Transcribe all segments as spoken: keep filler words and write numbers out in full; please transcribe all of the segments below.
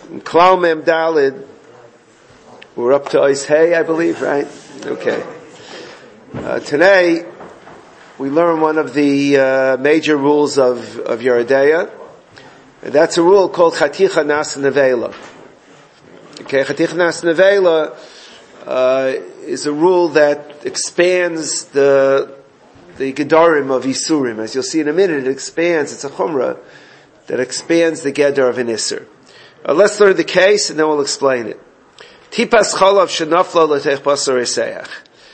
Klal Mem Dalid, we're up to Ois Hey, I believe, right? Okay. Uh, today, we learn one of the uh, major rules of, of Yeridea, and that's a rule called Chaticha Nas Nevela. Okay, Chaticha Nas Nevela uh, is a rule that expands the the Gedarim of Isurim. As you'll see in a minute, it expands, it's a Chumrah that expands the Gedar of an Isur. Uh, let's learn the case and then we'll explain it. Tipas Chalav Shenafla L'Teich Basar Eseach.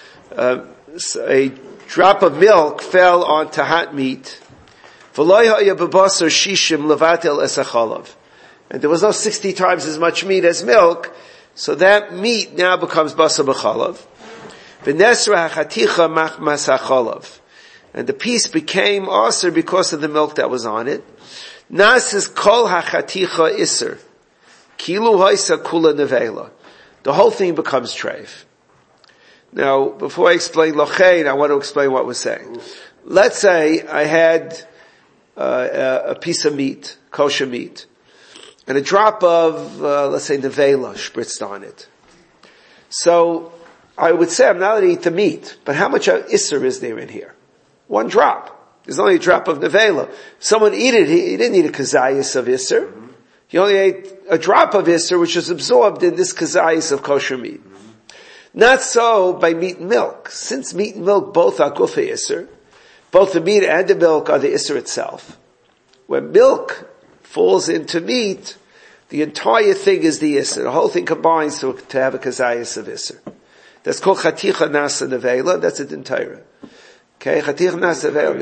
A drop of milk fell onto hot meat. V'lo haya b'basar shishim levatel es hachalav. And there was no sixty times as much meat as milk, so that meat now becomes basar b'chalav. V'nesra hachaticha machmas hachalav. And the piece became aser because of the milk that was on it. Nas is kol hachaticha iser. Kilu haisa kula nevela. The whole thing becomes treif. Now, before I explain lochein, I want to explain what we're saying. Let's say I had uh, a piece of meat, kosher meat, and a drop of, uh, let's say, nevela spritzed on it. So, I would say I'm not allowed to eat the meat, but how much isser is there in here? One drop. There's only a drop of nevela. If someone eat it, he, he didn't eat a kazayas of isser. He only ate a drop of isser, which was absorbed in this kazayas of kosher meat. Not so by meat and milk. Since meat and milk both are gufa isser, both the meat and the milk are the isser itself. When milk falls into meat, the entire thing is the isser. The whole thing combines to, to have a kazayas of isser. That's called chaticha nasa nevela. That's it in Torah. Okay, chaticha nasa nevela.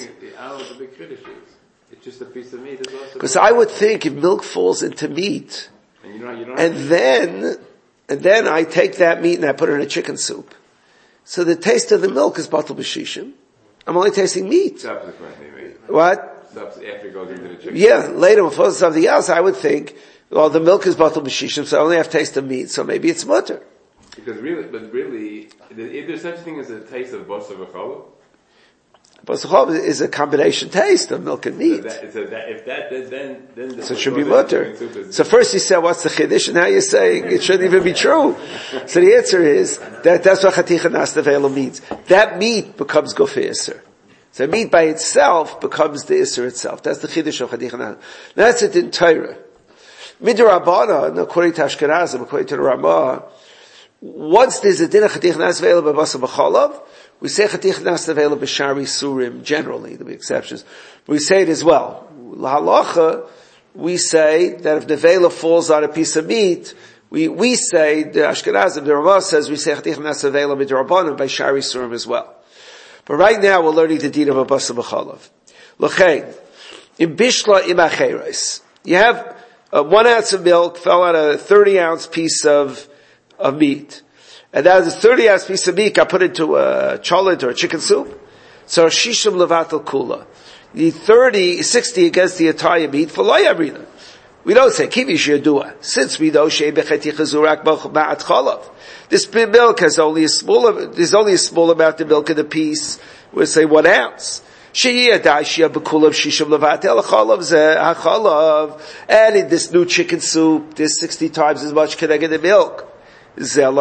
It's just a piece of meat. Because I would think if milk falls into meat, and, you know, you don't and then, and then I take that meat and I put it in a chicken soup. So the taste of the milk is batal b'shishim. I'm only tasting meat. Subsequently, what? After it goes into the chicken. Yeah, later when it falls something else, I would think, well, the milk is batal b'shishim, so I only have taste of meat, so maybe it's mutter. Because really, but really, if there's such a thing as a taste of basar v'challah, basar is a combination taste of milk and meat. So, that, so that, if that, then, then, the so it should be mutter. So first you said, what's the chiddush? And now you're saying it shouldn't even be true. So the answer is that that's what chaticha nas nevela means. That meat becomes gufa isser. So meat by itself becomes the isser itself. That's the chiddush of chaticha nas. That's it in Torah. Midrabbanan, according to Ashkenazim, according to the Ramah, once there's a din of chaticha nas nevela b'basar b'chalav, we say chaticha nas nevela b'shari surim, generally, there be exceptions. But we say it as well. Lahalacha, we say that if nevela falls on a piece of meat, we, we say, the Ashkenazim, the Ramah says, we say chaticha nas nevela midrabbanan by shari surim as well. But right now we're learning the din of a basar b'chalav. L'chein, in bishla im acheres, you have uh, one ounce of milk fell on a thirty ounce piece of, of meat. And that is a thirty ounce piece of meat I put into a cholet or a chicken soup. So shishim levatel kula. The thirty, sixty against the entire meat for loyabrina. We don't say kivish yadua. Since we know shei becheticha zurak ma'at chalav. This milk has only a small, there's only a small amount of milk in the piece. We'll say one ounce. Sheyiyah da'ishiyah b'kulav shishim levatel chalav zeh hachalav. And in this new chicken soup, there's sixty times as much connected the milk. As we'll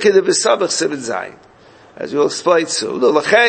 explain soon.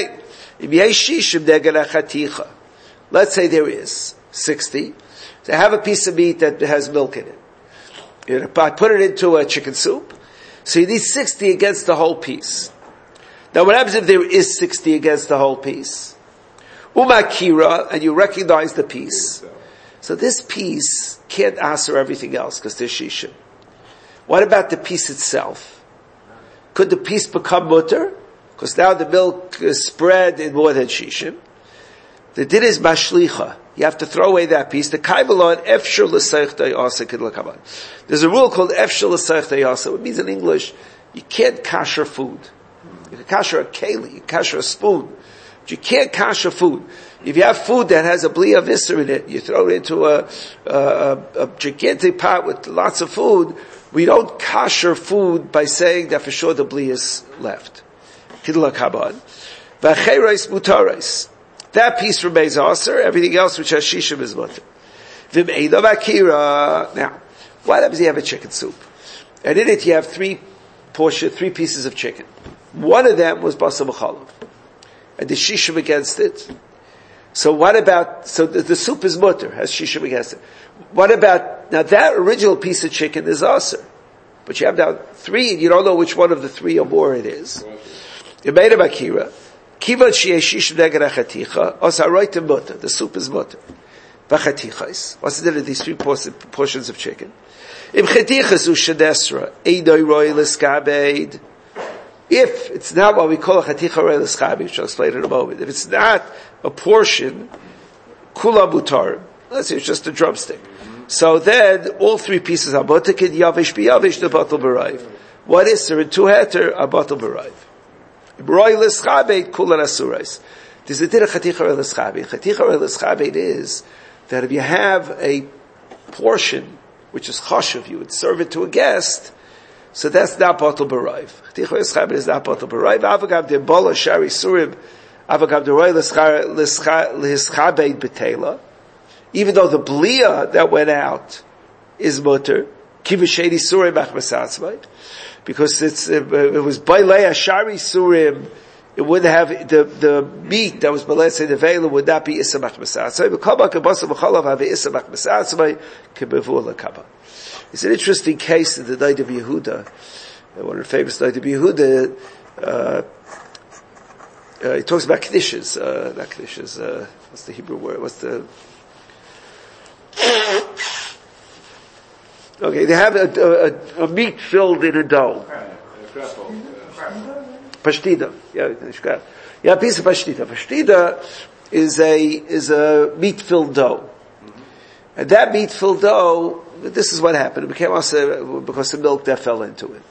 Let's say there is sixty. So I have a piece of meat that has milk in it. I put it into a chicken soup. So you need sixty against the whole piece. Now what happens if there is sixty against the whole piece? Umakira, and you recognize the piece. So this piece can't answer everything else because there's shishim. What about the piece itself? Could the piece become mutter? Because now the milk is spread in more than shishim. The din is mashlicha. You have to throw away that piece. The kaibalon efshur l'seich dayasa kid l'kaban. There's a rule called efshur l'seich dayasa. It means in English, you can't kasher food. You can kasher a keli, you can kasher a spoon. But you can't kasher food. If you have food that has a bli of isser in it, you throw it into a, a, a gigantic pot with lots of food, we don't kasher food by saying that for sure the bli is left. Kidla kabad. V'acheres mutares. That piece remains aser, everything else which has shishim is mutter. V'meida v'akira. Now, What happens if you have a chicken soup? And in it you have three portion, three pieces of chicken. One of them was basar v'chalav. And the shishim against it. So what about, so the, the soup is mutter, has shishim against it. What about, now that original piece of chicken is aser. But you have now three, and you don't know which one of the three or more it is. You made a bakira. Kivan sheyeh shishim neged hachaticha, os haroitem mutter. The soup is mutter. V'chatichais. What's the difference of these three portions of chicken? Im chatichas u shedesra, eidoi roi l'skabeid. If it's not what we call a chaticha roi l'skabeid, which I'll explain in a moment, if it's not a portion, kula butar, let's say it's just a drumstick. So then, all three pieces are botekid, yavish biyavish, the batal b'raiv. What is there in two heter? A batal b'raiv. Roi l'skabeid, kula rasurais. There's a din of chaticha roi l'skabeid. Chaticha roi l'skabeid is that if you have a portion which is chashuv, you would serve it to a guest, so that's not batal b'raiv. Chaticha roi l'skabeid is not batal b'raiv. Avagav de bola shari surim, avagav de roi l'skabeid b'tela. Even though the blia that went out is mutter, kivashedi surim achmasatzvayt, because it's, it was bailei shari surim, it would have, the, the meat that was Balei the Vela would not be Issa Machmasatzvay. But Kabba Kabasa B'chalav have Issa Machmasatzvay Kebevul HaKabba. It's an interesting case in the night of Yehuda. One of the famous night of Yehuda, uh, uh, he talks about Knishes, uh, not Knishes, uh, what's the Hebrew word, what's the, okay, they have a, a, a meat filled in a dough. Pashtida. Yeah, yeah, a piece of pashtida. Pashtida is a, is a meat-filled dough. Mm-hmm. And that meat-filled dough, this is what happened. It became also because the milk that fell into it.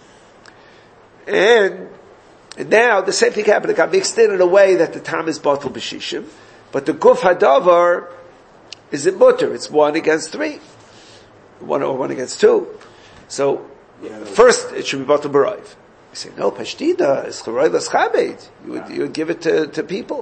And, and now, the same thing happened. It got mixed in in a way that the tam is batal b'shishim. But the guf hadavar is in mutter. It's one against three. One or one against two. So, yeah, first, it should be batal b'raiv. You say, no, pashtida is choroi l'schabeid. You would, you would give it to, to people.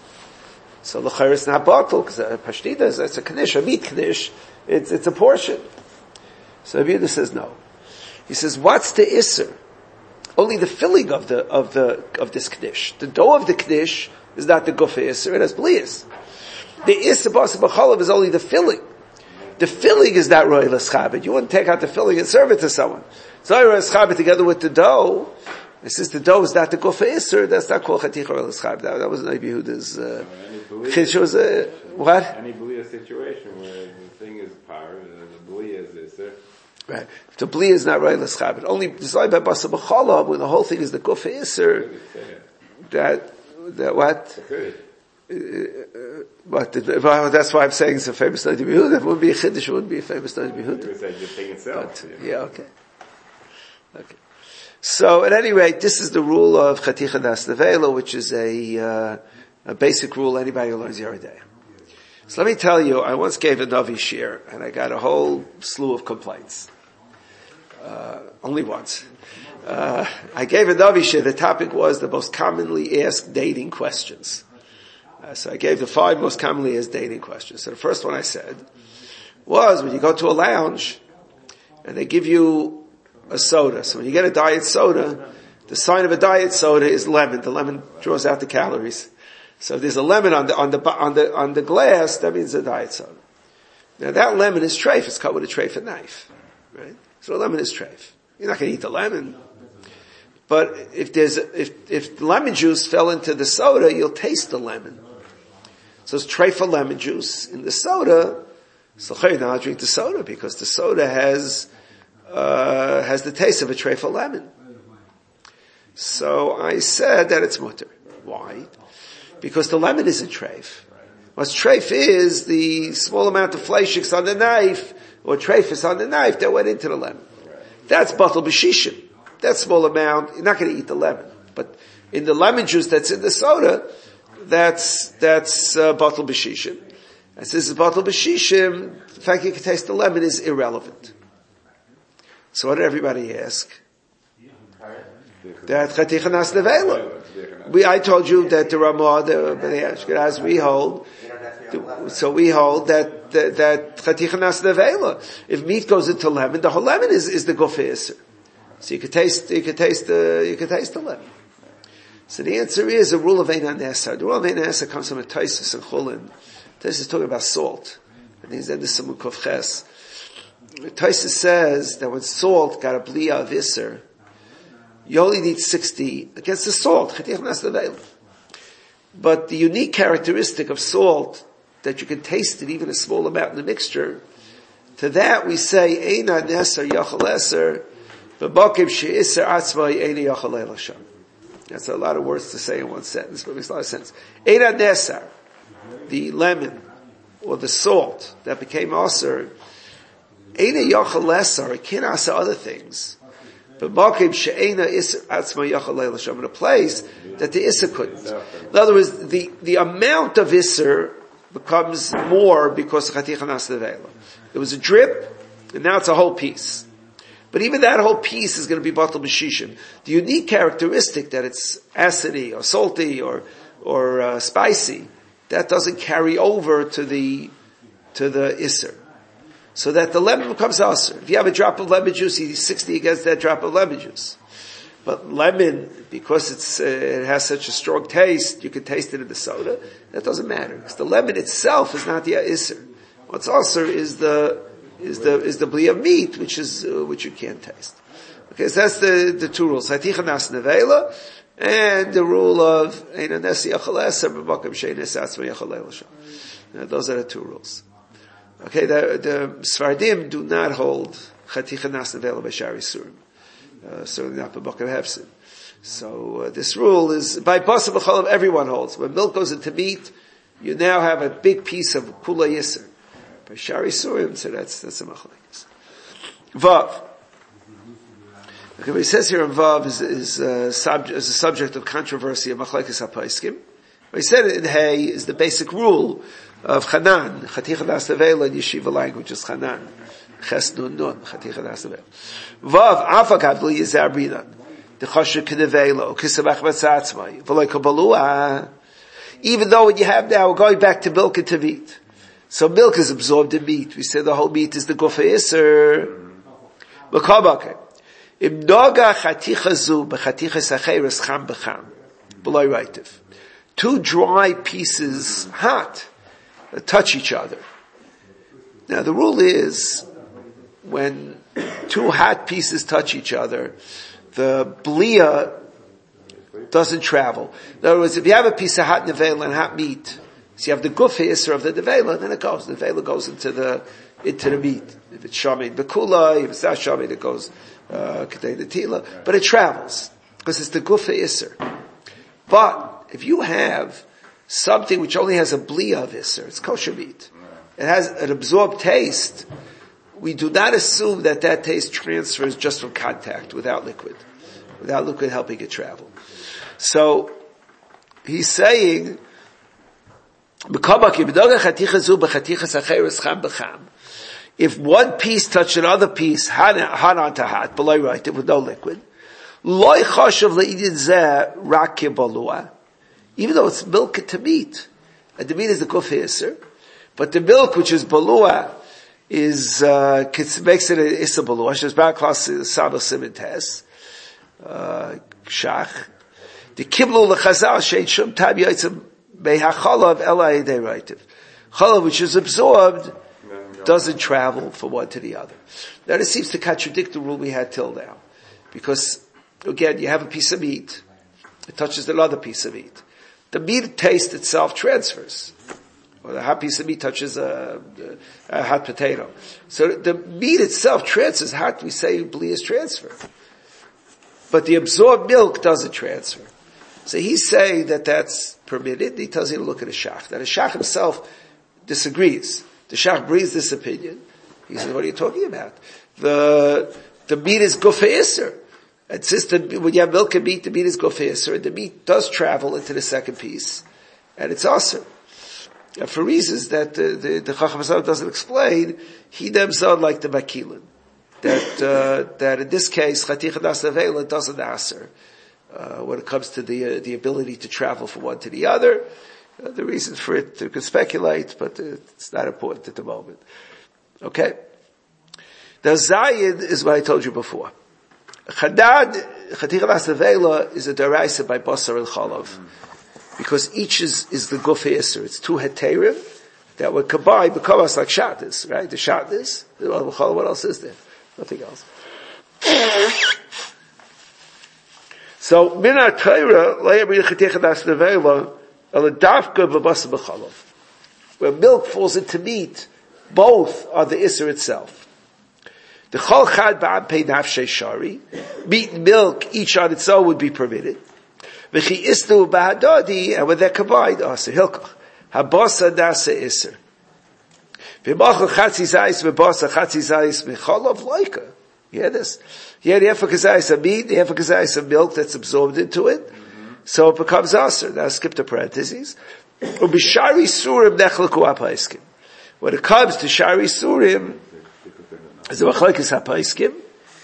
So l'chayr is not bottle, because pashtida is, it's a knish, a meat knish. It's, it's a portion. So Abiyudah says no. He says, what's the isser? Only the filling of the, of the, of this knish. The dough of the knish is not the gufa isser, it has blias. The isser basa b'cholav is only the filling. The filling is not roi l'schabeid. You wouldn't take out the filling and serve it to someone. So I roi together with the dough. And since the dough is not the gufa isser, that's not called chaticha roi l'schabeid. That, that was Nabi Yehuda's, uh, it was a, what? Any blia situation where the thing is power, the blia is isser. Right. If the blia is not roi l'schabeid. Only, decided by basa b'cholav, when the whole thing is the gufa isser, that, that what? Uh, uh, but uh, that's why I'm saying it's a famous Nabi Yehuda. If it would be a chiddush, it wouldn't be a famous Nabi Yehuda. It was like the thing itself. But, yeah, okay. Okay. So, at any rate, this is the rule of Chaticha Das Nevela, which is a, uh, a basic rule anybody who learns Yeridei. So let me tell you, I once gave a Navi shir, and I got a whole slew of complaints. Uh, only once. Uh, I gave a Navi shir, the topic was the most commonly asked dating questions. Uh, so I gave the five most commonly asked dating questions. So the first one I said was, when you go to a lounge, and they give you a soda. So when you get a diet soda, the sign of a diet soda is lemon. The lemon draws out the calories. So if there's a lemon on the, on the, on the, on the glass, that means a diet soda. Now that lemon is treif. It's cut with a treif and knife. Right? So a lemon is treif. You're not going to eat the lemon. But if there's, if, if lemon juice fell into the soda, you'll taste the lemon. So it's treif for lemon juice in the soda. So you're not drink the soda because the soda has, uh, has the taste of a treif for lemon. So I said that it's mutter. Why? Because the lemon isn't treif. What's treif is the small amount of fleishiks on the knife, or treifus on the knife that went into the lemon. That's batal b'shishim. That small amount, you're not going to eat the lemon. But in the lemon juice that's in the soda, that's, that's, uh, batal b'shishim. And since it's batal b'shishim, the fact you can taste the lemon is irrelevant. So what did everybody ask? That chaticha nas nevela. We, I told you that the Ramah, the Bnei Ashkenaz, we hold So we hold that, that, that chaticha nas nevela. If meat goes into lemon, the whole lemon is, is the gofe iser. So you could taste, you could taste the, you could taste the lemon. So the answer is a rule of Ein HaNesar. The rule of Ein HaNesar comes from a Taisus and Chulin. Taisus is talking about salt. And he's in the Simun Kuf Ches. Taisus says that when salt got a bliya of iser, you only need sixty against the salt. But the unique characteristic of salt, that you can taste it even a small amount in the mixture, to that we say, Ein HaNesar Yachal Eser, V'bakim she'Iser Atzmai Ein Yachal Elasham. That's a lot of words to say in one sentence, but it makes a lot of sense. Ein HaNesar, the lemon, or the salt that became aser, Ein Yachal Eser, it can't aser other things. V'bakim she'Eina Iser Atzmai Yachal Elasham, in a place that the Iser couldn't. In other words, the, the amount of Iser becomes more because of Chaticha Nas Nevela. It was a drip, and now it's a whole piece. But even that whole piece is going to be batal b'shishim. The unique characteristic that it's acidy or salty or or uh, spicy, that doesn't carry over to the to the iser, so that the lemon becomes aser. If you have a drop of lemon juice, he's sixty against that drop of lemon juice. But lemon, because it's uh, it has such a strong taste, you can taste it in the soda. That doesn't matter because the lemon itself is not the iser. What's aser is the is the, is the bli of meat, which is, uh, which you can't taste. Okay, so that's the, the two rules. Haticha nas nevela, and the rule of, Ein HaNesar Yachal Eser, B'bakim she'Ein Eser Atzmai Yachal Elasham. Those are the two rules. Okay, the, the Sfardim do not hold Haticha nas nevela by Shari Surim. Uh, certainly not B'bakim Hefsin. So, uh, this rule is, by Basar B'chalav, everyone holds. When milk goes into meat, you now have a big piece of Kula Yisr. By Shari Surim, so that's, that's a machlekes. Vav. Okay, what he says here in Vav is, is, uh, sub, is a subject of controversy of machlekes hapaiskim. What he said in Hey is the basic rule of Chanan, Chaticha Das Nevela in yeshiva language is Chanan. Ches nun nun, Chaticha Das Nevela. Vav, Afakad B'li Yizar Brinan, the Chosher K'nevela, Kisabach Batzatzmai, V'loi Kabbalua. Even though what you have now, we're going back to milk and tavit. So milk is absorbed in meat. We say the whole meat is the gufa iser. Makabake. Im noga chaticha zu b'chaticha sacheres cham b'cham. B'loi reitiv. Two dry pieces, hot, that touch each other. Now the rule is, when two hot pieces touch each other, the blia doesn't travel. In other words, if you have a piece of hot nevela and hot meat, so you have the gufa iser of the nevela, and then it goes. The nevela goes into the into the meat. If it's shamin bekula, if it's not shamin, it goes uh, ketei netila. But it travels because it's the gufa iser. But if you have something which only has a bliya of iser, it's kosher meat. It has an absorbed taste. We do not assume that that taste transfers just from contact, without liquid, without liquid helping it travel. So he's saying, if one piece touched another piece, hot, hot onto hot, below right, with no liquid, even though it's milk to meat, and the meat is the gufa iser, but the milk which is balua is uh, makes it a issa balua. She's back class sado simin tes shach. The kiblu lechazal shein shum tab yitzim behachalav ela yedei reitiv. Chalav which is absorbed doesn't travel from one to the other. Now this seems to contradict the rule we had till now, because again you have a piece of meat, it touches another piece of meat. The meat taste itself transfers. Or the hot piece of meat touches a, a, a hot potato. So the meat itself transfers. How do we say bli is transfer? But the absorbed milk doesn't transfer. So he's saying that that's permitted. He tells you to look at a shach. That a shach himself disagrees. The shach brings this opinion. He says, what are you talking about? The, the meat is gufa iser. It's just that when you have milk and meat, the meat is gufa iser, and the meat does travel into the second piece, and it's aser. And for reasons that uh, the, the Chacham Hassan doesn't explain, he themselves like the Makilin. That, uh, that in this case, Chaticha Das Nevela doesn't aser, uh, when it comes to the, uh, the ability to travel from one to the other. Uh, the reason for it, you can speculate, but it's not important at the moment. Okay? The Zayid is what I told you before. Chadad, Chaticha Das Nevela is a deraisa by Basar and Chalav. Because each is, is the Guf Yisr. It's two heterim that would combine, become us like Shatis, right? The Shatis, what else is there? Nothing else. So, min ha-Torah, le'yabri Chaticha Das Nevela, al dafka b'basar b'chalav. Where milk falls into meat, both are the Isser itself. The chol chad ba'am pei nafshei shari, meat and milk, each on its own would be permitted. V'chi isnu b'hadadi, and when they're combined, asa hilkach. Habasa nasa Isser. V'machal chatzi zayis v'basa chatzi zayis v'chalav loika. You hear this? You hear the efakazayis of meat, the efakazayis of milk that's absorbed into it. Mm-hmm. So it becomes aser. Now skip the parentheses. Ubishari surim nechlaku apaiskim. When it comes to shari surim, as the machlokes hapaiskim,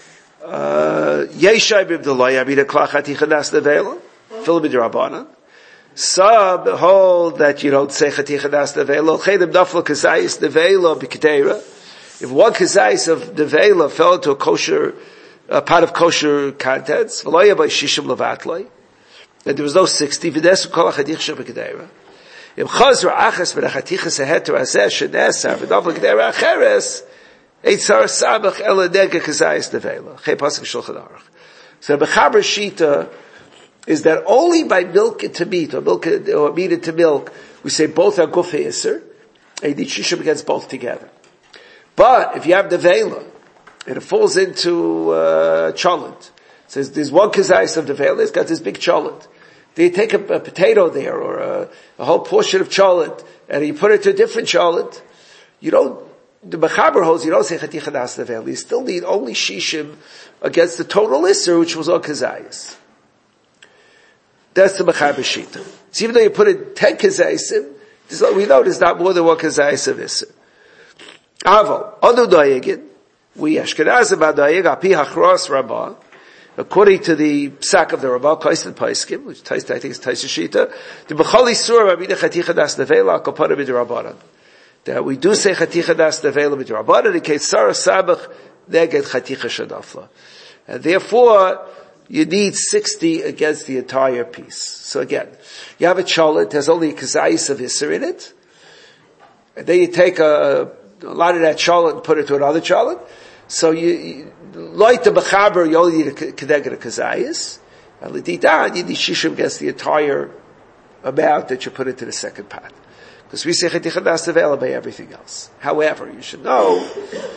yeshai b'v'delay amina klach haticha das nevela, fill b'drabanan. Some hold that you don't say haticha das nevela, chedim nafla kazayis nevela b'kteira. If one kazayis of nevela fell into a kosher, a pot of kosher contents, v'loya by shishim levatlay, and there was no sixty, v'desu kol hachadicha b'kteira. If chazra achas v'nachaticha seheter azeh shenesar v'nafla kteira acheres, Eitzar Sabach Ela Nega Kazayis Nevela. Chei Pasuk Shulchan Aruch. So the Mechaber Shita is that only by milk into meat, or milk, or meat into milk, we say both are Guf Yisr, and you need Shishim against both together. But if you have Nevela, and it falls into, uh, Cholent, says there's one Kazayis of Nevela, it's got this big Cholent. Then you take a, a potato there, or a, a whole portion of Cholent, and you put it to a different Cholent, you don't, the Mechaber holds, you don't say Chaticha Das Nevela. You still need only Shishim against the total Isser, which was all Kazayas. That's the Mechaber Shita. So even though you put in ten Kazayisim, we know there's not more than one Kazayis of Isser. Avo, Anu Doyegin, we Ashkenazim Adoyeg, Api Hachros Rabbah, according to the sack of the Rabbah, Kaisen Paiskim, which I think is Taisa Shita, the Bechali Surah Rabbi Chaticha Das Nevela, Kapara B'di Rabbanan. That we do say Chaticha Das Nevela B'Drabanan in case Sarah Sabach Neged Chaticha Shadafla. And therefore, you need sixty against the entire piece. So again, you have a cholet, there's only a kazayis of Isser in it, and then you take a, a lot of that cholet and put it to another cholet. So you, you like the Mechaber, you only need a Kedeged of kazayis, and L'didan, you need Shishim against the entire amount that you put into the second pot. Because we say Chaticha Das Nevela by everything else. However, you should know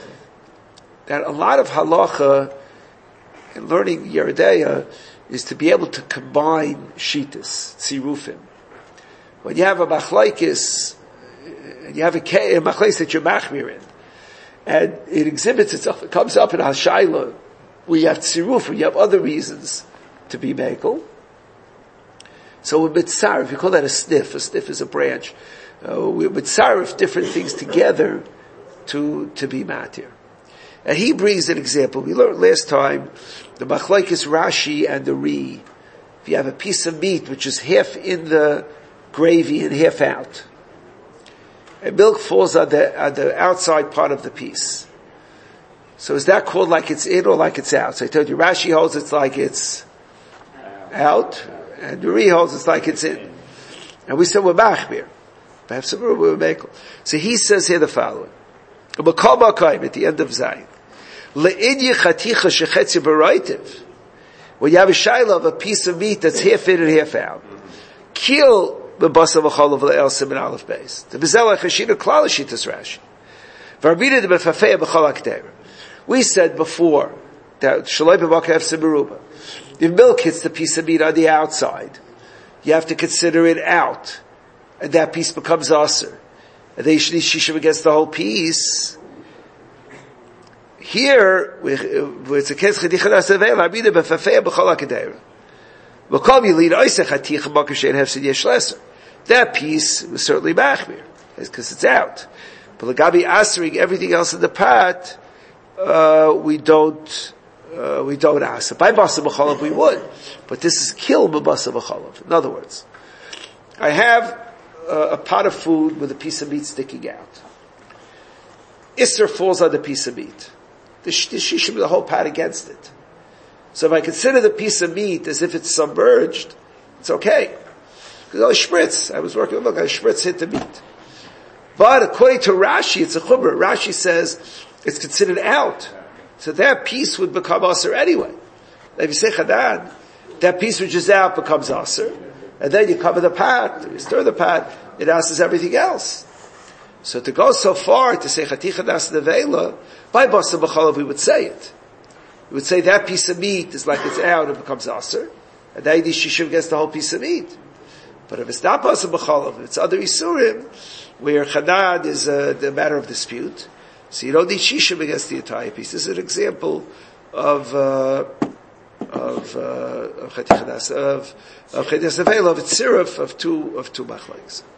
that a lot of halacha in learning Yeridea is to be able to combine shitas, tzirufim. When you have a machlaikis, and you have a, a machlaikis that you're machmir in, and it exhibits itself, it comes up in Hashayla, where you have tzirufim, you have other reasons to be mekel. So with mitzarif, you call that a sniff. A sniff is a branch. Uh, we would sarif different things together to, to be matir. And he brings an example. We learned last time, the machlaikis Rashi and the Ri. If you have a piece of meat which is half in the gravy and half out, and milk falls on the, on the outside part of the piece. So is that called like it's in or like it's out? So I told you, Rashi holds it's like it's out, and the Ri holds it's like it's in. And we said we're machmir. So he says here the following. At the end of Zayin. When you have a shayla of a piece of meat that's half in and half out, kill the basa v'chol of the el simin aleph base. The bezela chashina klal shitas Rashi. V'arbina de befafeya b'chol akdeira. We said before that shaloi b'baka efse beruba. If milk hits the piece of meat on the outside, you have to consider it out. And that piece becomes aser. And they should shishim against the whole piece. Here, where it's a case chadicha das nevela, abida befafeya b'chol hakadeira. V'kol yilid oisech haticha makashen hefsid yesh leser. That piece was certainly machmir, because it's out. But l'gabi asering everything else in the pot, uh, we don't, uh, we don't aser. By basa b'cholav we would, but this is kill b'basa b'cholav. In other words, I have uh, a pot of food with a piece of meat sticking out. Isser falls on the piece of meat. The, sh- the shishim, the whole pot against it. So if I consider the piece of meat as if it's submerged, it's okay. Because I spritz. I was working, look, I spritz hit the meat. But according to Rashi, it's a chumrah. Rashi says it's considered out. So that piece would become aser anyway. If you say chadad, that piece which is out becomes aser. And then you cover the pot, you stir the pot, it asers everything else. So to go so far to say chaticha das nevela, by basa b'chalav we would say it. We would say that piece of meat is like it's out, it becomes aser. And then the shishim gets the whole piece of meat. But if it's not basa b'chalav, if it's other isurim, where chadad is a, the matter of dispute, so you don't need shishim against the entire piece. This is an example of, uh, of, uh, of chaticha das, of, of chaticha nevela, of its siruf, of two, of two machlokes.